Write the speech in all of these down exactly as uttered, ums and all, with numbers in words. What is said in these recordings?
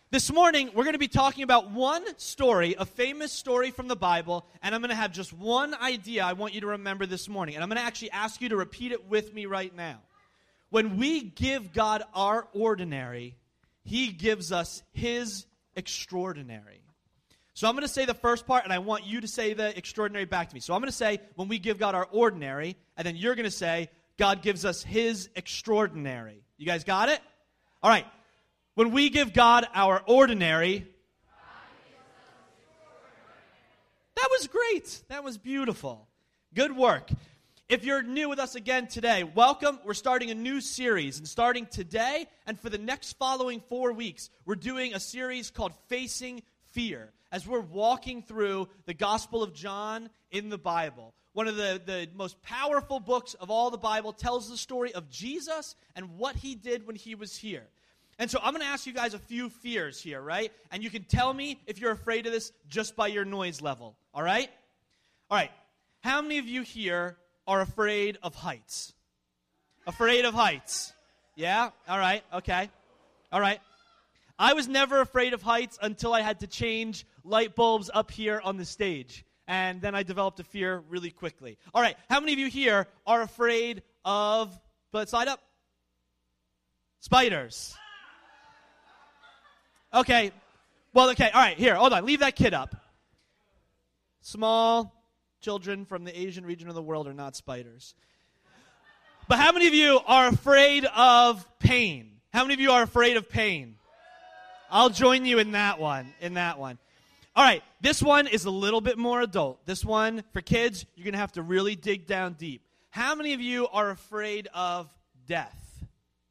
This morning, we're going to be talking about one story, a famous story from the Bible, and I'm going to have just one idea I want you to remember this morning. And I'm going to actually ask you to repeat it with me right now. When we give God our ordinary, He gives us His extraordinary. So I'm going to say the first part, and I want you to say the extraordinary back to me. So I'm going to say, when we give God our ordinary, and then you're going to say, God gives us His extraordinary. You guys got it? All right. When we give God our ordinary, that was great. That was beautiful. Good work. If you're new with us again today, welcome. We're starting a new series, and starting today and for the next following four weeks, we're doing a series called Facing Fear, as we're walking through the Gospel of John in the Bible. One of the, the most powerful books of all the Bible tells the story of Jesus and what He did when He was here. And so I'm going to ask you guys a few fears here, right? And you can tell me if you're afraid of this just by your noise level, all right? All right. How many of you here are afraid of heights? Afraid of heights? Yeah? All right. Okay. All right. I was never afraid of heights until I had to change light bulbs up here on the stage. And then I developed a fear really quickly. All right. How many of you here are afraid of, but slide up, spiders? Okay, well, okay, all right, here, hold on, leave that kid up. Small children from the Asian region of the world are not spiders. But how many of you are afraid of pain? How many of you are afraid of pain? I'll join you in that one, in that one. All right, this one is a little bit more adult. This one, for kids, you're going to have to really dig down deep. How many of you are afraid of death?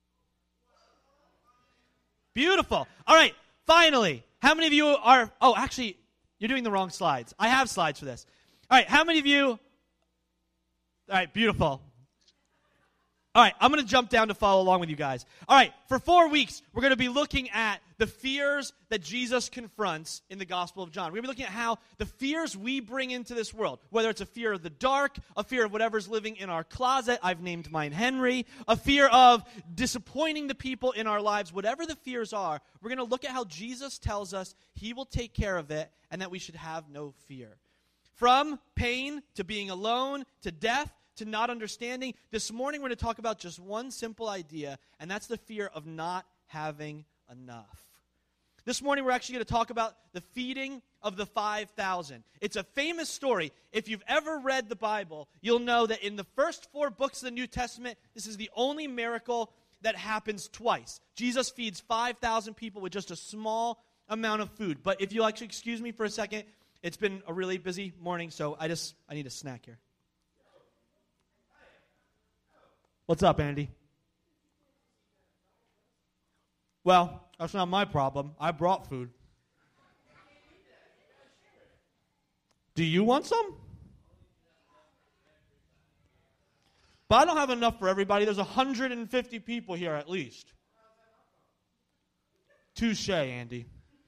Beautiful. All right. Finally, how many of you are, oh, actually, you're doing the wrong slides. I have slides for this. All right, how many of you, all right, beautiful. All right, I'm going to jump down to follow along with you guys. All right, for four weeks, we're going to be looking at the fears that Jesus confronts in the Gospel of John. We're going to be looking at how the fears we bring into this world, whether it's a fear of the dark, a fear of whatever's living in our closet, I've named mine Henry, a fear of disappointing the people in our lives, whatever the fears are, we're going to look at how Jesus tells us He will take care of it and that we should have no fear. From pain to being alone to death, to not understanding. This morning we're going to talk about just one simple idea, and that's the fear of not having enough. This morning we're actually going to talk about the feeding of the five thousand. It's a famous story. If you've ever read the Bible, you'll know that in the first four books of the New Testament, this is the only miracle that happens twice. Jesus feeds five thousand people with just a small amount of food. But if you'll actually excuse me for a second, it's been a really busy morning, so I just I need a snack here. What's up, Andy? Well, that's not my problem. I brought food. Do you want some? But I don't have enough for everybody. There's one hundred fifty people here at least. Touche, Andy.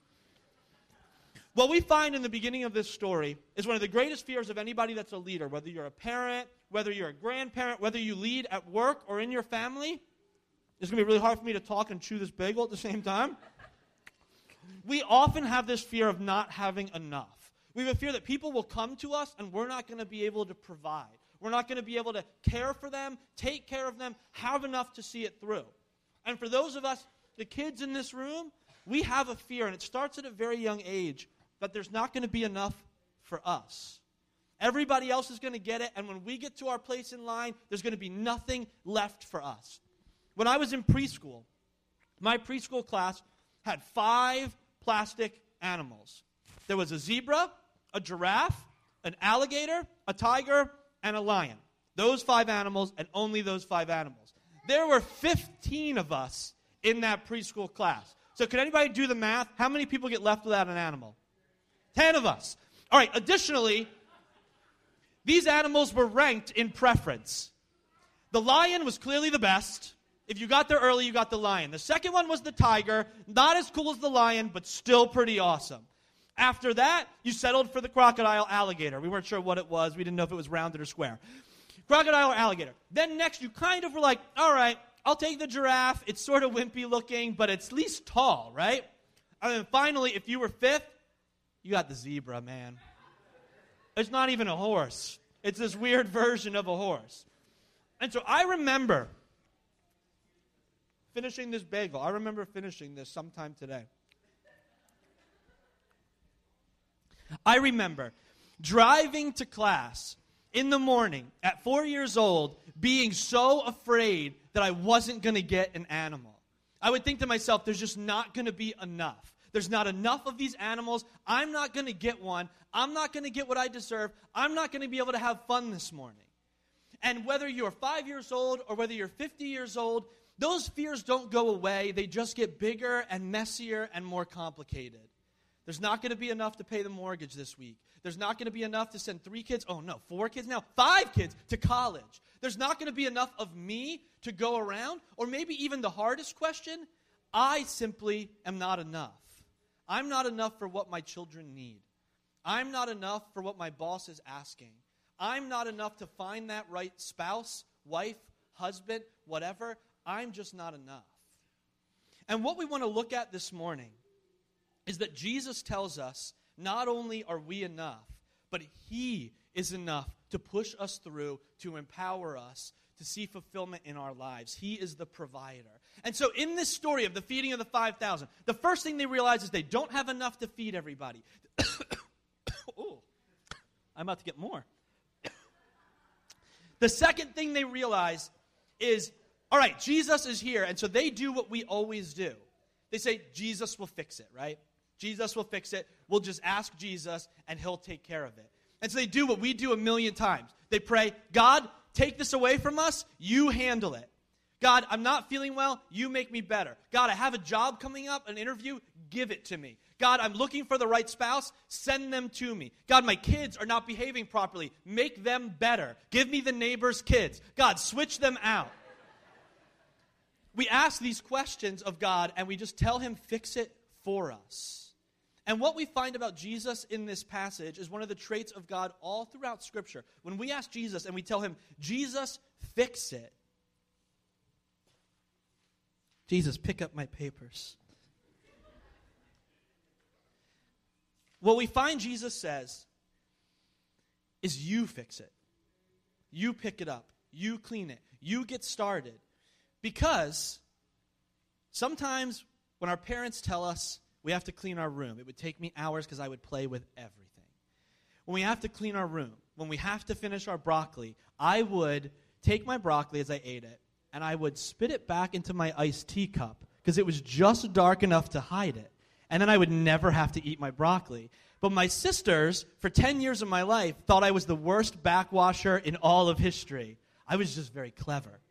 What we find in the beginning of this story is one of the greatest fears of anybody that's a leader, whether you're a parent, whether you're a grandparent, whether you lead at work or in your family. It's going to be really hard for me to talk and chew this bagel at the same time. We often have this fear of not having enough. We have a fear that people will come to us and we're not going to be able to provide. We're not going to be able to care for them, take care of them, have enough to see it through. And for those of us, the kids in this room, we have a fear, and it starts at a very young age, that there's not going to be enough for us. Everybody else is going to get it, and when we get to our place in line, there's going to be nothing left for us. When I was in preschool, my preschool class had five plastic animals. There was a zebra, a giraffe, an alligator, a tiger, and a lion. Those five animals, and only those five animals. There were fifteen of us in that preschool class. So can anybody do the math? How many people get left without an animal? Ten of us. All right, additionally, these animals were ranked in preference. The lion was clearly the best. If you got there early, you got the lion. The second one was the tiger. Not as cool as the lion, but still pretty awesome. After that, you settled for the crocodile alligator. We weren't sure what it was. We didn't know if it was rounded or square. Crocodile or alligator. Then next, you kind of were like, all right, I'll take the giraffe. It's sort of wimpy looking, but it's at least tall, right? And then finally, if you were fifth, you got the zebra, man. It's not even a horse. It's this weird version of a horse. And so I remember finishing this bagel. I remember finishing this sometime today. I remember driving to class in the morning at four years old, being so afraid that I wasn't going to get an animal. I would think to myself, there's just not going to be enough. There's not enough of these animals. I'm not going to get one. I'm not going to get what I deserve. I'm not going to be able to have fun this morning. And whether you're five years old or whether you're fifty years old, those fears don't go away. They just get bigger and messier and more complicated. There's not going to be enough to pay the mortgage this week. There's not going to be enough to send three kids, oh no, four kids now, five kids to college. There's not going to be enough of me to go around. Or maybe even the hardest question, I simply am not enough. I'm not enough for what my children need. I'm not enough for what my boss is asking. I'm not enough to find that right spouse, wife, husband, whatever. I'm just not enough. And what we want to look at this morning is that Jesus tells us not only are we enough, but He is enough to push us through, to empower us, to see fulfillment in our lives. He is the provider. And so in this story of the feeding of the five thousand, the first thing they realize is they don't have enough to feed everybody. Ooh, I'm about to get more. The second thing they realize is, all right, Jesus is here. And so they do what we always do. They say, Jesus will fix it, right? Jesus will fix it. We'll just ask Jesus, and He'll take care of it. And so they do what we do a million times. They pray, God, take this away from us. You handle it. God, I'm not feeling well. You make me better. God, I have a job coming up, an interview. Give it to me. God, I'm looking for the right spouse. Send them to me. God, my kids are not behaving properly. Make them better. Give me the neighbor's kids. God, switch them out. We ask these questions of God, and we just tell Him, fix it for us. And what we find about Jesus in this passage is one of the traits of God all throughout Scripture. When we ask Jesus and we tell Him, Jesus, fix it. Jesus, pick up my papers. What we find Jesus says is you fix it. You pick it up. You clean it. You get started. Because sometimes when our parents tell us we have to clean our room, it would take me hours because I would play with everything. When we have to clean our room, when we have to finish our broccoli, I would take my broccoli as I ate it, and I would spit it back into my iced tea cup because it was just dark enough to hide it. And then I would never have to eat my broccoli. But my sisters, for ten years of my life, thought I was the worst backwasher in all of history. I was just very clever.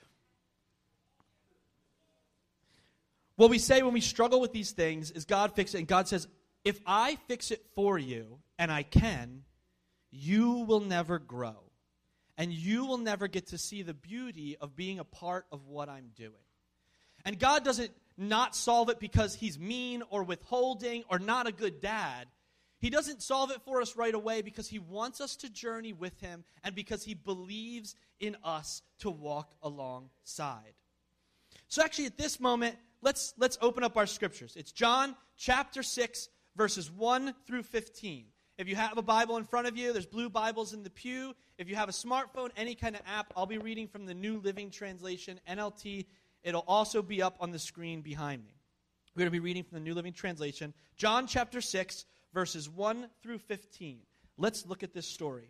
What we say when we struggle with these things is God fix it. And God says, if I fix it for you, and I can, you will never grow. And you will never get to see the beauty of being a part of what I'm doing. And God doesn't not solve it because He's mean or withholding or not a good dad. He doesn't solve it for us right away because He wants us to journey with Him and because He believes in us to walk alongside. So actually at this moment, let's, let's open up our scriptures. It's John chapter six, verses one through fifteen. If you have a Bible in front of you, there's blue Bibles in the pew. If you have a smartphone, any kind of app, I'll be reading from the New Living Translation, N L T. It'll also be up on the screen behind me. We're going to be reading from the New Living Translation, John chapter six, verses one through fifteen. Let's look at this story.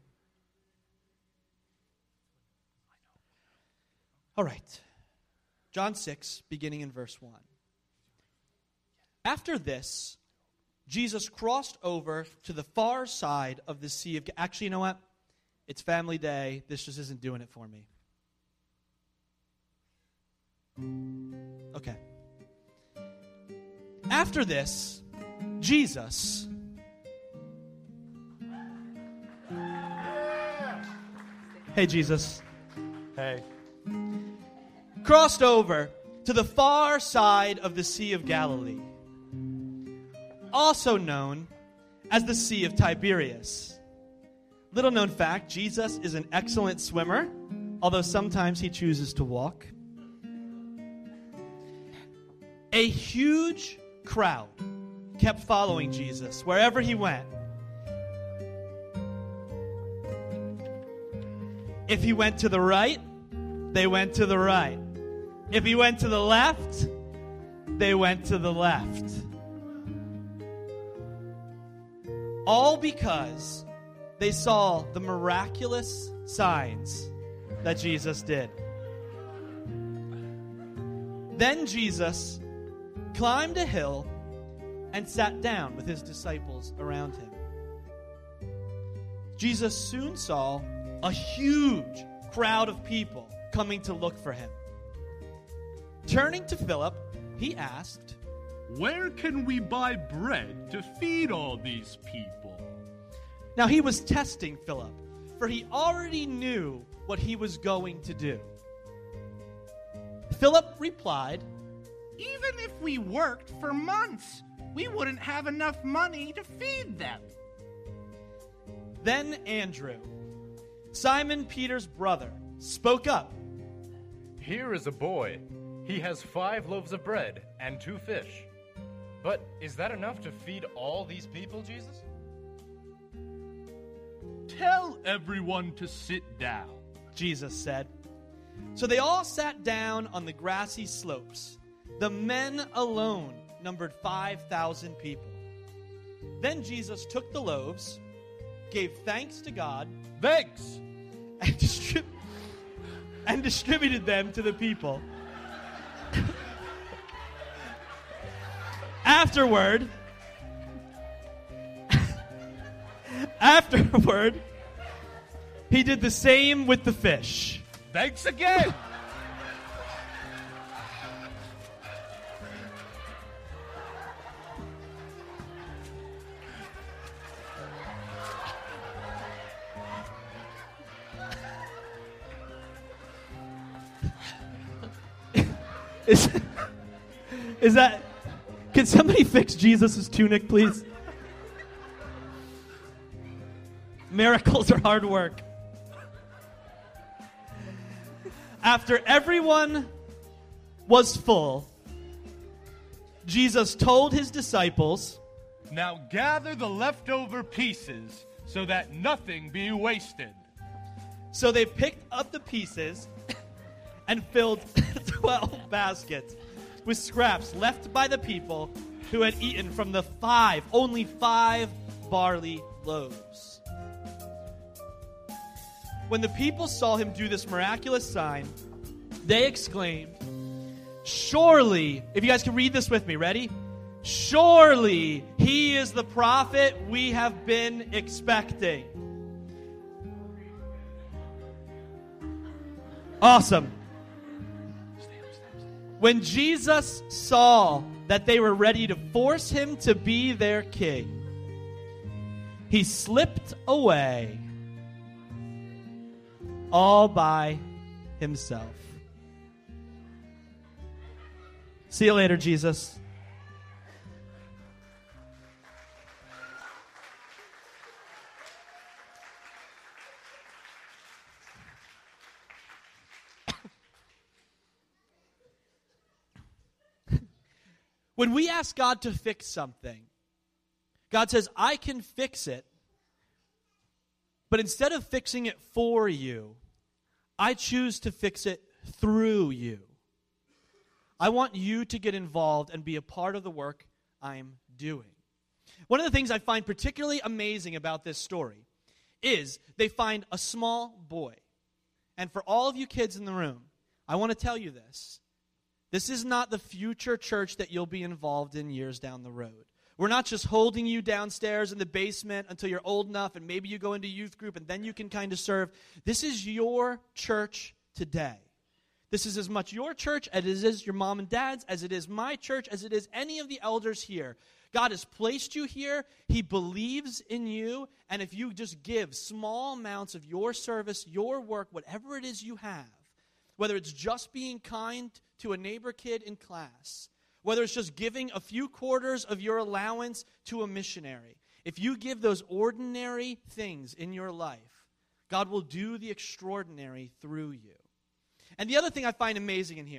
All right. John six, beginning in verse one. After this, Jesus crossed over to the far side of the Sea of... Actually, you know what? It's family day. This just isn't doing it for me. Okay. After this, Jesus... Hey, Jesus. Hey. Crossed over to the far side of the Sea of Galilee, also known as the Sea of Tiberias. Little known fact, Jesus is an excellent swimmer, although sometimes he chooses to walk. A huge crowd kept following Jesus wherever he went. If he went to the right, they went to the right. If he went to the left, they went to the left. All because they saw the miraculous signs that Jesus did. Then Jesus climbed a hill and sat down with his disciples around him. Jesus soon saw a huge crowd of people coming to look for him. Turning to Philip, he asked, "Where can we buy bread to feed all these people?" Now he was testing Philip, for he already knew what he was going to do. Philip replied, "Even if we worked for months, we wouldn't have enough money to feed them." Then Andrew, Simon Peter's brother, spoke up. "Here is a boy. He has five loaves of bread and two fish. But is that enough to feed all these people, Jesus?" "Tell everyone to sit down," Jesus said. So they all sat down on the grassy slopes. The men alone numbered five thousand people. Then Jesus took the loaves, gave thanks to God, Thanks! and, distrib- and distributed them to the people. Afterward, afterward, he did the same with the fish. Thanks again! Is, is that... Can somebody fix Jesus' tunic, please? Miracles are hard work. After everyone was full, Jesus told his disciples, "Now gather the leftover pieces so that nothing be wasted." So they picked up the pieces and filled twelve baskets with scraps left by the people who had eaten from the five, only five barley loaves. When the people saw him do this miraculous sign, they exclaimed, "Surely," if you guys can read this with me, ready? "Surely he is the prophet we have been expecting." Awesome. When Jesus saw that they were ready to force him to be their king, he slipped away all by himself. See you later, Jesus. When we ask God to fix something, God says, "I can fix it, but instead of fixing it for you, I choose to fix it through you. I want you to get involved and be a part of the work I'm doing." One of the things I find particularly amazing about this story is they find a small boy. And for all of you kids in the room, I want to tell you this. This is not the future church that you'll be involved in years down the road. We're not just holding you downstairs in the basement until you're old enough and maybe you go into youth group and then you can kind of serve. This is your church today. This is as much your church as it is your mom and dad's, as it is my church, as it is any of the elders here. God has placed you here. He believes in you. And if you just give small amounts of your service, your work, whatever it is you have, whether it's just being kind to a neighbor kid in class, whether it's just giving a few quarters of your allowance to a missionary, if you give those ordinary things in your life, God will do the extraordinary through you. And the other thing I find amazing in here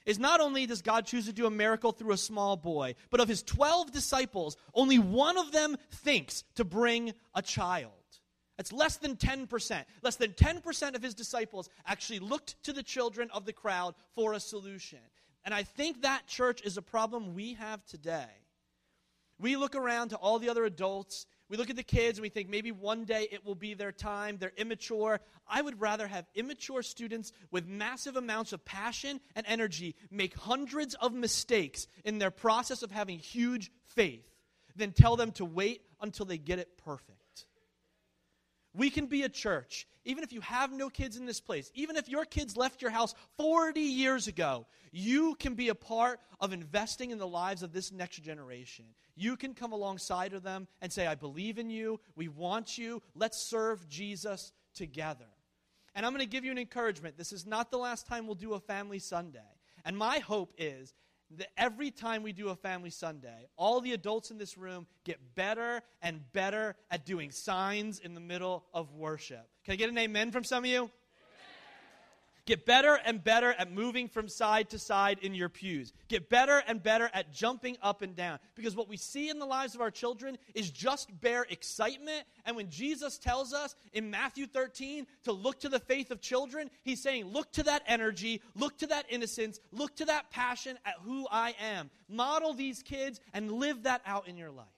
is not only does God choose to do a miracle through a small boy, but of his twelve disciples, only one of them thinks to bring a child. That's less than ten percent. Less than ten percent of his disciples actually looked to the children of the crowd for a solution. And I think that, church, is a problem we have today. We look around to all the other adults, we look at the kids, and we think maybe one day it will be their time. They're immature. I would rather have immature students with massive amounts of passion and energy make hundreds of mistakes in their process of having huge faith than tell them to wait until they get it perfect. We can be a church, even if you have no kids in this place, even if your kids left your house forty years ago, you can be a part of investing in the lives of this next generation. You can come alongside of them and say, I believe in you, we want you, let's serve Jesus together. And I'm going to give you an encouragement. This is not the last time we'll do a Family Sunday. And my hope is that every time we do a Family Sunday, all the adults in this room get better and better at doing signs in the middle of worship. Can I get an amen from some of you? Amen. Get better and better at moving from side to side in your pews. Get better and better at jumping up and down. Because what we see in the lives of our children is just bare excitement. And when Jesus tells us in Matthew thirteen to look to the faith of children, he's saying, look to that energy, look to that innocence, look to that passion at who I am. Model these kids and live that out in your life.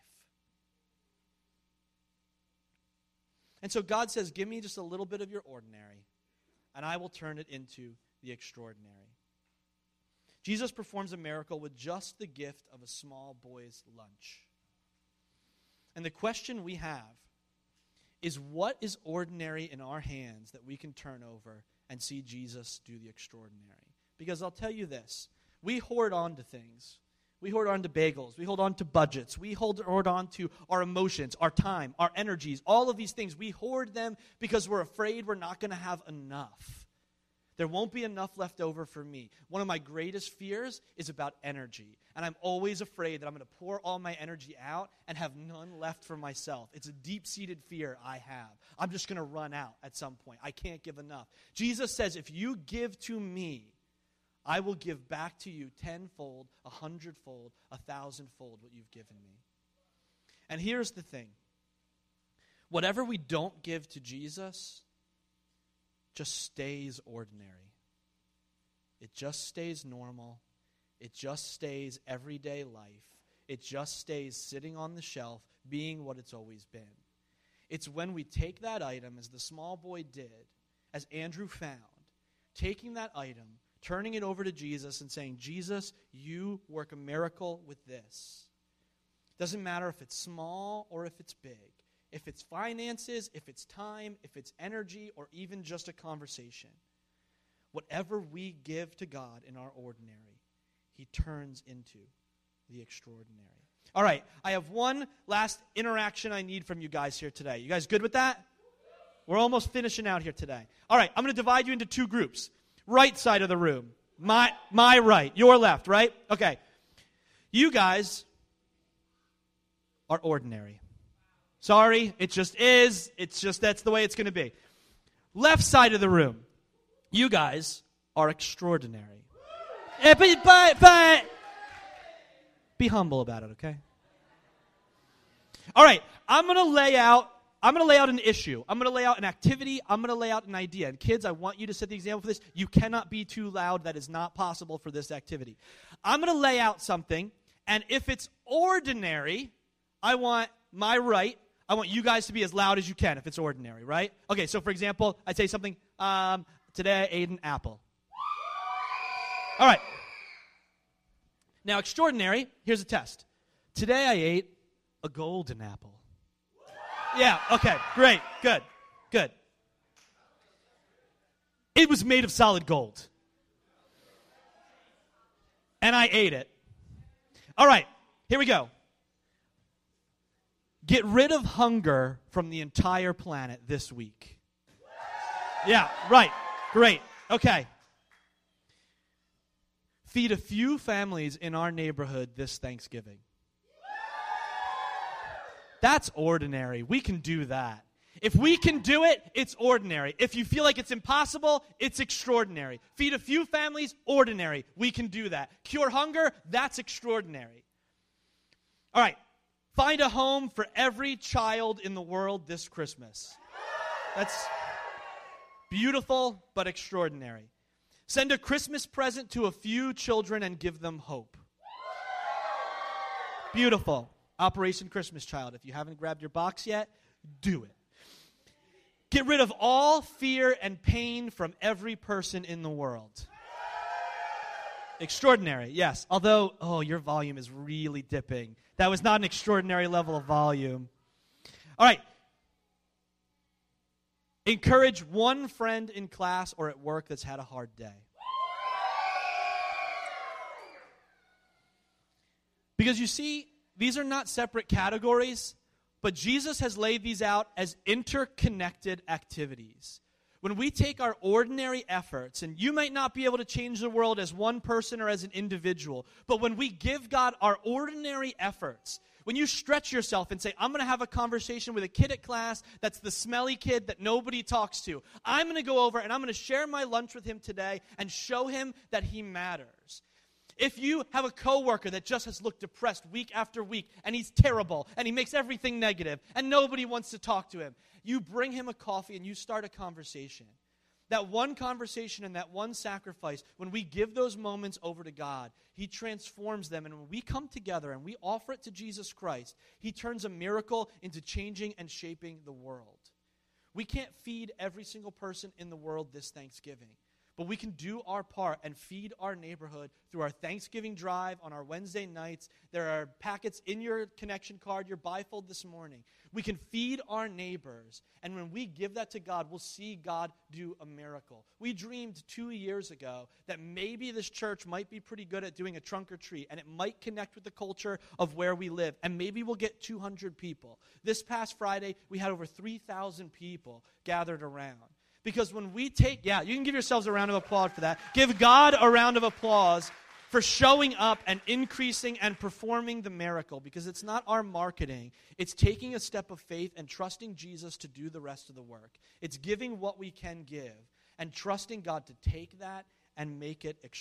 And so God says, give me just a little bit of your ordinary, and I will turn it into the extraordinary. Jesus performs a miracle with just the gift of a small boy's lunch. And the question we have is, what is ordinary in our hands that we can turn over and see Jesus do the extraordinary? Because I'll tell you this, we hoard on to things. We hold on to bagels. We hold on to budgets. We hold, hold on to our emotions, our time, our energies, all of these things. We hoard them because we're afraid we're not going to have enough. There won't be enough left over for me. One of my greatest fears is about energy. And I'm always afraid that I'm going to pour all my energy out and have none left for myself. It's a deep-seated fear I have. I'm just going to run out at some point. I can't give enough. Jesus says, if you give to me, I will give back to you tenfold, a hundredfold, a thousandfold what you've given me. And here's the thing. Whatever we don't give to Jesus just stays ordinary. It just stays normal. It just stays everyday life. It just stays sitting on the shelf, being what it's always been. It's when we take that item, as the small boy did, as Andrew found, taking that item, turning it over to Jesus and saying, Jesus, you work a miracle with this. Doesn't matter if it's small or if it's big. If it's finances, if it's time, if it's energy, or even just a conversation. Whatever we give to God in our ordinary, he turns into the extraordinary. All right, I have one last interaction I need from you guys here today. You guys good with that? We're almost finishing out here today. All right, I'm going to divide you into two groups. Right side of the room. My my right. Your left, right? Okay. You guys are ordinary. Sorry, it just is. It's just that's the way it's going to be. Left side of the room. You guys are extraordinary. Yeah, but, but, but be humble about it, okay? All right, I'm going to lay out I'm going to lay out an issue. I'm going to lay out an activity. I'm going to lay out an idea. And kids, I want you to set the example for this. You cannot be too loud. That is not possible for this activity. I'm going to lay out something, and if it's ordinary, I want my right, I want you guys to be as loud as you can if it's ordinary, right? Okay, so for example, I'd say something, um, today I ate an apple. All right. Now, extraordinary, here's a test. Today I ate a golden apple. Yeah, okay, great, good, good. It was made of solid gold. And I ate it. All right, here we go. Get rid of hunger from the entire planet this week. Yeah, right, great, okay. Feed a few families in our neighborhood this Thanksgiving. That's ordinary. We can do that. If we can do it, it's ordinary. If you feel like it's impossible, it's extraordinary. Feed a few families, ordinary. We can do that. Cure hunger, that's extraordinary. All right, find a home for every child in the world this Christmas. That's beautiful but extraordinary. Send a Christmas present to a few children and give them hope. Beautiful. Operation Christmas Child. If you haven't grabbed your box yet, do it. Get rid of all fear and pain from every person in the world. Extraordinary, yes. Although, oh, your volume is really dipping. That was not an extraordinary level of volume. All right. Encourage one friend in class or at work that's had a hard day. Because you see, these are not separate categories, but Jesus has laid these out as interconnected activities. When we take our ordinary efforts, and you might not be able to change the world as one person or as an individual, but when we give God our ordinary efforts, when you stretch yourself and say, I'm going to have a conversation with a kid at class that's the smelly kid that nobody talks to. I'm going to go over and I'm going to share my lunch with him today and show him that he matters. If you have a coworker that just has looked depressed week after week, and he's terrible, and he makes everything negative, and nobody wants to talk to him, you bring him a coffee and you start a conversation. That one conversation and that one sacrifice, when we give those moments over to God, he transforms them. And when we come together and we offer it to Jesus Christ, he turns a miracle into changing and shaping the world. We can't feed every single person in the world this Thanksgiving. But we can do our part and feed our neighborhood through our Thanksgiving drive on our Wednesday nights. There are packets in your connection card, your bifold this morning. We can feed our neighbors. And when we give that to God, we'll see God do a miracle. We dreamed two years ago that maybe this church might be pretty good at doing a trunk or treat, and it might connect with the culture of where we live. And maybe we'll get two hundred people. This past Friday, we had over three thousand people gathered around. Because when we take, yeah, you can give yourselves a round of applause for that. Give God a round of applause for showing up and increasing and performing the miracle. Because it's not our marketing. It's taking a step of faith and trusting Jesus to do the rest of the work. It's giving what we can give and trusting God to take that and make it extraordinary.